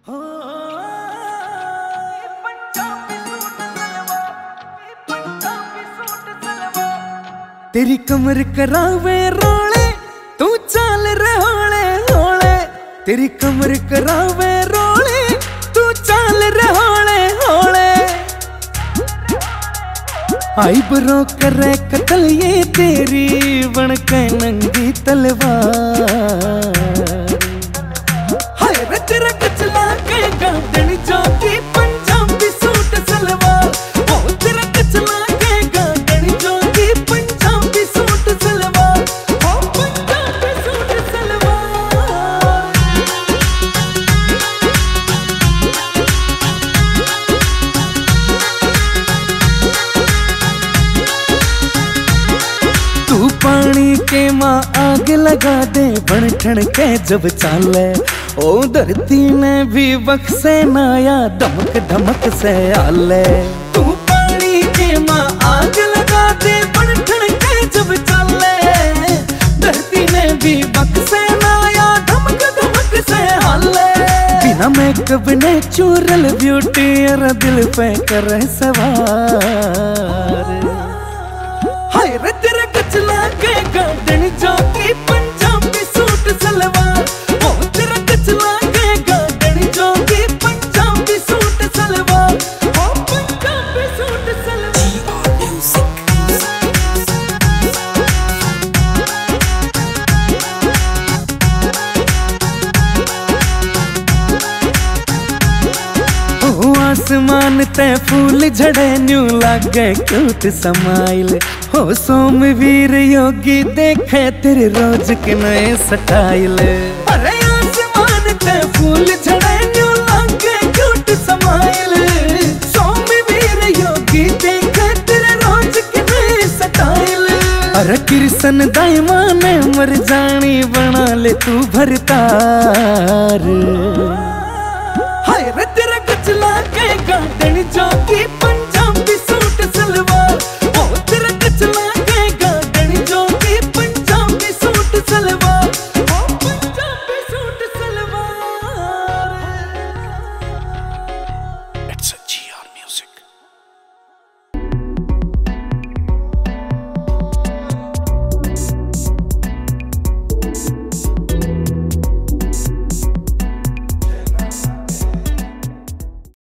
तेरी कमर करावे रोले, तू चाल रे होले होले। तेरी कमर करावे रोले, तू चाल रे होले होले। आई बरो करे कतल ये तेरी बन के नंगी तलवार। हाय रे तेरा कचला के गार्डन जोगी पंजाबी सूट सलवार। ओ तेरा कचला के गार्डन जोगी पंजाबी सूट सलवार। ओ पंजाबी सूट सलवार। तू पानी के माँ आग लगा दे बन ठन के जब चाले। ओ धरती ने भी बख्शे नाया धमक धमक से आले। तू पानी के माँ आग लगा दे बन ठन के जब चाले। धरती ने भी बख्शे नाया धमक धमक से आले। बिना मेकअप ने चूरल ब्यूटी और दिल पे करे सवार। हाय रे तेरा कचला के गार्डन जोगी पंजाबी सूट सलवार। ओ तेरा कचला के गार्डन जोगी पंजाबी सूट सलवार। ओ पंजाबी सूट सलवार। ओ आसमान ते फूल झड़े न्यू लागे क्यूट समाइल। हो सोमवीर योगी देखे तेरे रोज के नए स्टाइल। अरे आसमान ते फूल झड़े न्यू लागे क्यूट समाइल। सोमवीर योगी देखे तेरे रोज के नए स्टाइल। अरे कृष्ण दाइमा ने मर जानी बना ले तू भरतार। हाय रे तेरा कचला के गार्डन जोगी